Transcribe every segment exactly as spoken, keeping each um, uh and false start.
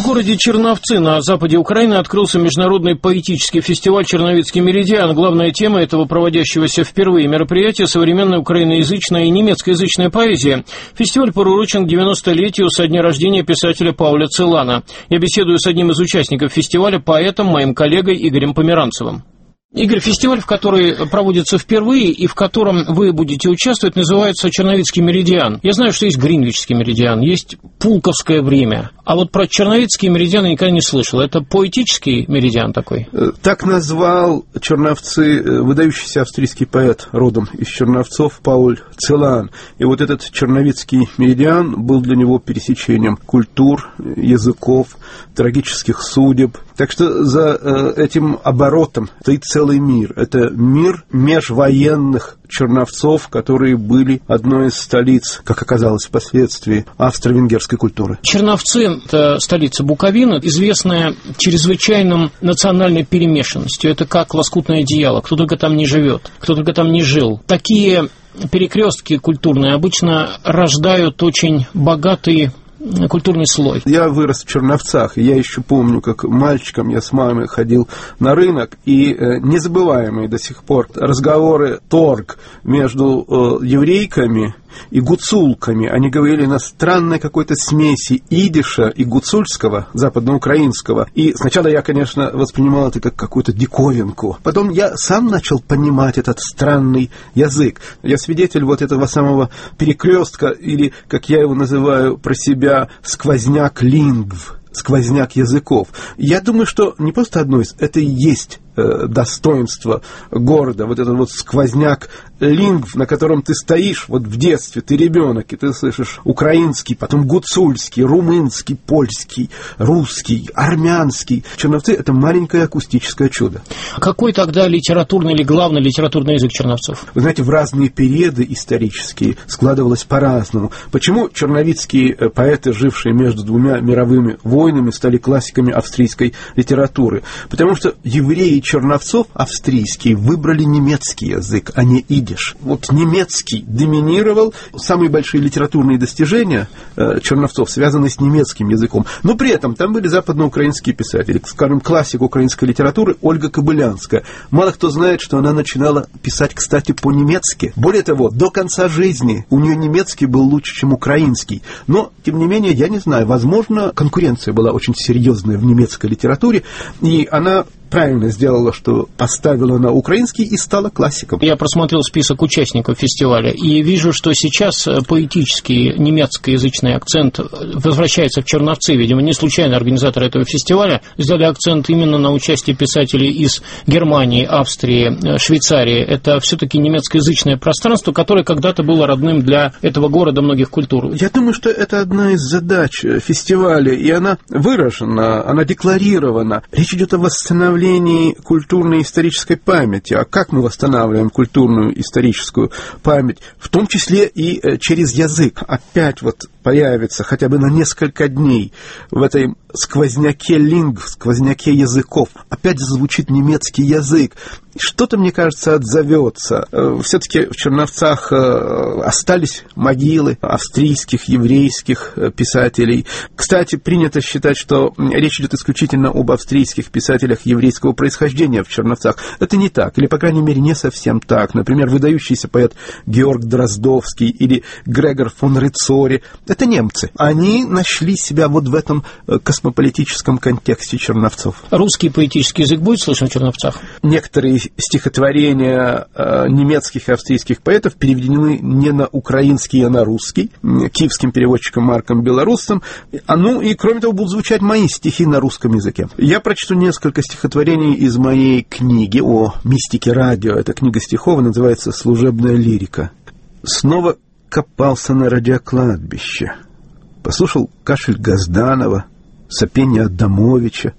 городе Черновцы на западе Украины открылся международный поэтический фестиваль «Черновицкий меридиан». Главная тема этого проводящегося впервые мероприятия – современная украиноязычная и немецкоязычная поэзия. Фестиваль приурочен к девяностолетию со дня рождения писателя Пауля Целана. Я беседую с одним из участников фестиваля, поэтом, моим коллегой Игорем Померанцевым. Игорь, фестиваль, в который проводится впервые и в котором вы будете участвовать, называется «Черновицкий меридиан». Я знаю, что есть Гринвичский меридиан, есть Пулковское время. А вот про Черновицкий меридиан я никогда не слышал. Это поэтический меридиан такой? Так назвал Черновцы выдающийся австрийский поэт, родом из Черновцов, Пауль Целан. И вот этот Черновицкий меридиан был для него пересечением культур, языков, трагических судеб. Так что за этим оборотом стоит целый мир. Это мир межвоенных черновцов, которые были одной из столиц, как оказалось впоследствии, австро-венгерской культуры. Черновцы – это столица Буковины, известная чрезвычайным национальной перемешанностью. Это как лоскутное одеяло. Кто только там не живет, кто только там не жил. Такие перекрестки культурные обычно рождают очень богатые культурный слой. Я вырос в Черновцах, и я еще помню, как мальчиком я с мамой ходил на рынок, и э, незабываемые до сих пор разговоры, торг между э, еврейками и гуцулками. Они говорили на странной какой-то смеси идиша и гуцульского, западноукраинского. И сначала я, конечно, воспринимал это как какую-то диковинку. Потом я сам начал понимать этот странный язык. Я свидетель вот этого самого перекрестка, или, как я его называю про себя, сквозняк лингв, сквозняк языков. Я думаю, что не просто одно из, это и есть достоинство города, вот этот вот сквозняк лингв, на котором ты стоишь, вот в детстве, ты ребенок, и ты слышишь украинский, потом гуцульский, румынский, польский, русский, армянский. Черновцы — это маленькое акустическое чудо. Какой тогда литературный или главный литературный язык черновцов? Вы знаете, в разные периоды исторические складывалось по-разному. Почему черновицкие поэты, жившие между двумя мировыми войнами, стали классиками австрийской литературы? Потому что евреи Черновцов австрийские выбрали немецкий язык, а не идиш. Вот немецкий доминировал. Самые большие литературные достижения э, Черновцов связаны с немецким языком. Но при этом там были западноукраинские писатели. Скажем, классик украинской литературы Ольга Кобылянская. Мало кто знает, что она начинала писать, кстати, по-немецки. Более того, до конца жизни у нее немецкий был лучше, чем украинский. Но, тем не менее, я не знаю, возможно, конкуренция была очень серьезная в немецкой литературе, и она правильно сделала, что поставила на украинский и стала классиком. Я просмотрел список участников фестиваля и вижу, что сейчас поэтический немецкоязычный акцент возвращается в Черновцы. Видимо, не случайно организаторы этого фестиваля сделали акцент именно на участие писателей из Германии, Австрии, Швейцарии. Это все-таки немецкоязычное пространство, которое когда-то было родным для этого города многих культур. Я думаю, что это одна из задач фестиваля, и она выражена, она декларирована. Речь идет о восстановлении культурной и исторической памяти. А как мы восстанавливаем культурную и историческую память? В том числе и через язык. Опять вот появится хотя бы на несколько дней в этой сквозняке лингв, сквозняке языков. Опять зазвучит немецкий язык. Что-то, мне кажется, отзовется. Все-таки в Черновцах остались могилы австрийских, еврейских писателей. Кстати, принято считать, что речь идет исключительно об австрийских писателях еврейского происхождения в Черновцах. Это не так, или, по крайней мере, не совсем так. Например, выдающийся поэт Георг Дроздовский или Грегор фон Рицори. Это немцы. Они нашли себя вот в этом космополитическом контексте Черновцов. Русский поэтический язык будет слышен в Черновцах? Некоторые стихотворения э, немецких и австрийских поэтов переведены не на украинский, а на русский, киевским переводчиком Марком Белоруссом. А, ну и, кроме того, будут звучать мои стихи на русском языке. Я прочту несколько стихотворений из моей книги о мистике радио. Эта книга стихов называется «Служебная лирика». Снова копался на радиокладбище. Послушал кашель Газданова, сопение Адамовича.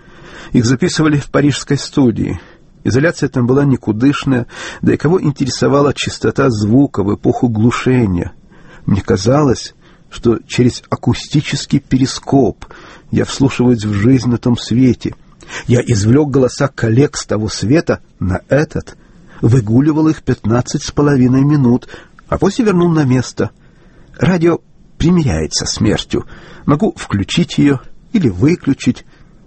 Их записывали в парижской студии. Изоляция там была никудышная, да и кого интересовала чистота звука в эпоху глушения. Мне казалось, что через акустический перископ я вслушиваюсь в жизнь на том свете. Я извлек голоса коллег с того света на этот, выгуливал их пятнадцать с половиной минут, а после вернул на место. Радио примиряется с смертью. Могу включить ее или выключить.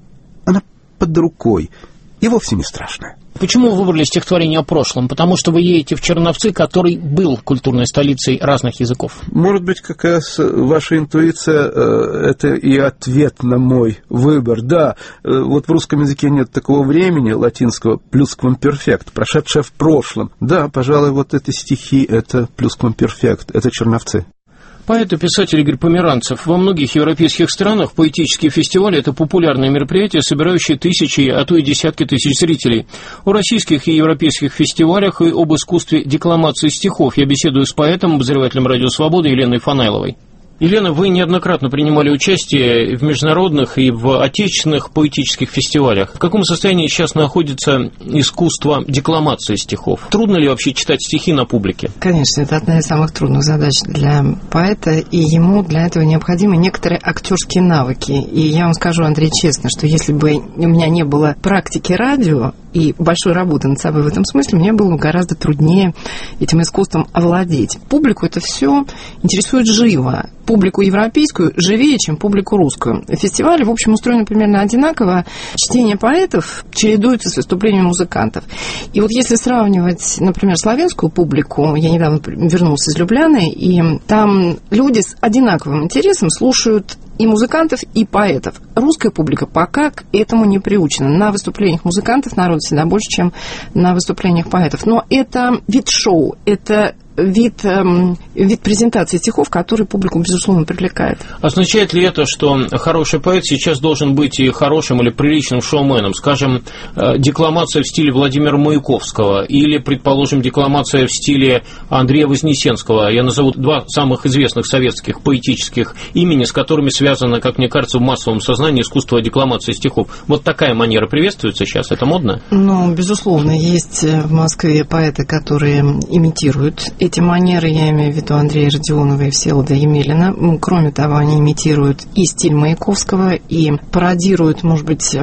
Она под рукой и вовсе не страшная. Почему вы выбрали стихотворение о прошлом? Потому что вы едете в Черновцы, который был культурной столицей разных языков. Может быть, как раз ваша интуиция э, – это и ответ на мой выбор. Да, э, вот в русском языке нет такого времени латинского плюсквамперфект, прошедшее в прошлом. Да, пожалуй, вот эти стихи – это плюсквамперфект, это Черновцы. Поэт и писатель Игорь Померанцев. Во многих европейских странах поэтические фестивали – это популярное мероприятие, собирающее тысячи, а то и десятки тысяч зрителей. О российских и европейских фестивалях и об искусстве декламации стихов я беседую с поэтом, обозревателем «Радио Свобода» Еленой Фанайловой. Елена, вы неоднократно принимали участие в международных и в отечественных поэтических фестивалях. В каком состоянии сейчас находится искусство декламации стихов? Трудно ли вообще читать стихи на публике? Конечно, это одна из самых трудных задач для поэта, и ему для этого необходимы некоторые актерские навыки. И я вам скажу, Андрей, честно, что если бы у меня не было практики радио и большой работы над собой в этом смысле, мне было бы гораздо труднее этим искусством овладеть. Публику это все интересует живо. Публику европейскую живее, чем публику русскую. Фестивали, в общем, устроены примерно одинаково. Чтение поэтов чередуется с выступлением музыкантов. И вот если сравнивать, например, славянскую публику, я недавно вернулась из Любляны, и там люди с одинаковым интересом слушают и музыкантов, и поэтов. Русская публика пока к этому не приучена. На выступлениях музыкантов народ всегда больше, чем на выступлениях поэтов. Но это вид шоу, это вид, эм, вид презентации стихов, который публику, безусловно, привлекает. Означает ли это, что хороший поэт сейчас должен быть и хорошим или приличным шоуменом? Скажем, декламация в стиле Владимира Маяковского или, предположим, декламация в стиле Андрея Вознесенского. Я назову два самых известных советских поэтических имени, с которыми связано, как мне кажется, в массовом сознании искусство декламации стихов. Вот такая манера приветствуется сейчас? Это модно? Ну, безусловно, есть в Москве поэты, которые имитируют эти манеры, я имею в виду Андрея Родионова и Всеволода Емелина. Кроме того, они имитируют и стиль Маяковского, и пародируют, может быть,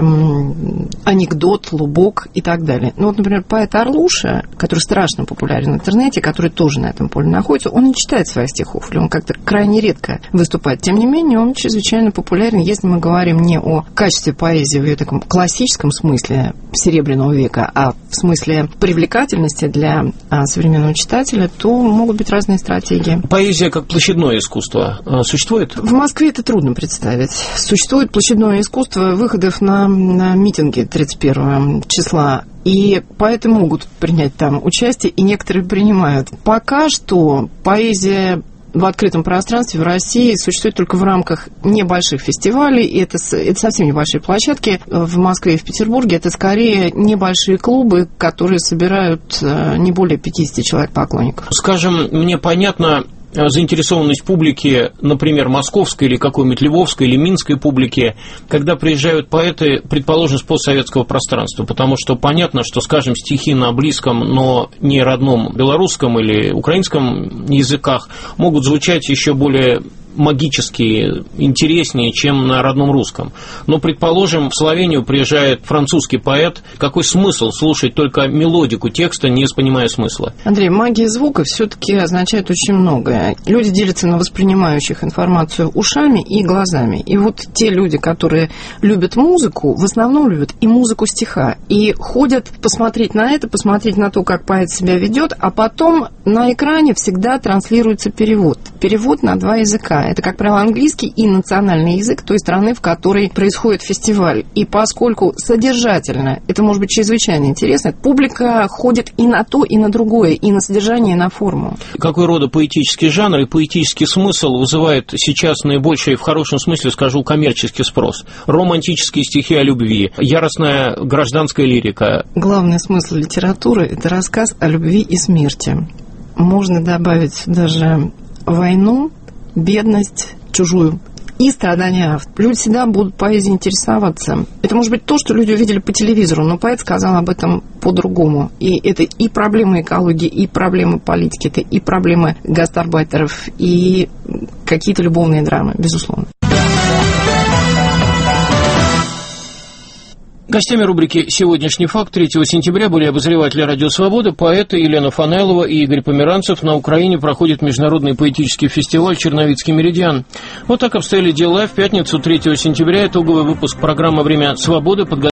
анекдот, лубок и так далее. Ну, вот, например, поэт Орлуша, который страшно популярен в интернете, который тоже на этом поле находится, он не читает своих стихов, или он как-то крайне редко выступает. Тем не менее, он чрезвычайно популярен, если мы говорим не о качестве поэзии в ее таком классическом смысле Серебряного века, а в смысле привлекательности для современного читателя, то могут быть разные стратегии. Поэзия как площадное искусство существует? В Москве это трудно представить. Существует площадное искусство выходов на, на митинги тридцать первого числа. И поэты могут принять там участие, и некоторые принимают. Пока что поэзия в открытом пространстве в России существует только в рамках небольших фестивалей, и это, это совсем небольшие площадки. В Москве и в Петербурге это скорее небольшие клубы, которые собирают не более пятьдесят человек поклонников. Скажем, мне понятно заинтересованность публики, например, московской или какой-нибудь львовской или минской публики, когда приезжают поэты, предположим, с постсоветского пространства, потому что понятно, что, скажем, стихи на близком, но не родном белорусском или украинском языках могут звучать еще более магически интереснее, чем на родном русском. Но, предположим, в Словению приезжает французский поэт. Какой смысл слушать только мелодику текста, не понимая смысла? Андрей, магия звука все-таки означает очень многое. Люди делятся на воспринимающих информацию ушами и глазами. И вот те люди, которые любят музыку, в основном любят и музыку стиха. И ходят посмотреть на это, посмотреть на то, как поэт себя ведет, а потом на экране всегда транслируется перевод. Перевод на два языка. Это, как правило, английский и национальный язык той страны, в которой происходит фестиваль. И поскольку содержательно это может быть чрезвычайно интересно, публика ходит и на то, и на другое, и на содержание, и на форму. Какой рода поэтический жанр и поэтический смысл вызывает сейчас наибольший, в хорошем смысле скажу, коммерческий спрос? Романтические стихи о любви, яростная гражданская лирика. Главный смысл литературы – это рассказ о любви и смерти. Можно добавить даже войну, бедность, чужую и страдания автора. Люди всегда будут поэзией интересоваться. Это может быть то, что люди увидели по телевизору, но поэт сказал об этом по-другому. И это и проблемы экологии, и проблемы политики, это и проблемы гастарбайтеров, и какие-то любовные драмы, безусловно. Гостями рубрики «Сегодняшний факт» третьего сентября были обозреватели «Радио Свобода», поэты Елена Фанайлова и Игорь Померанцев. На Украине проходит международный поэтический фестиваль «Черновицкий меридиан». Вот так обстояли дела. В пятницу, третьего сентября, итоговый выпуск программы «Время свободы» подготовили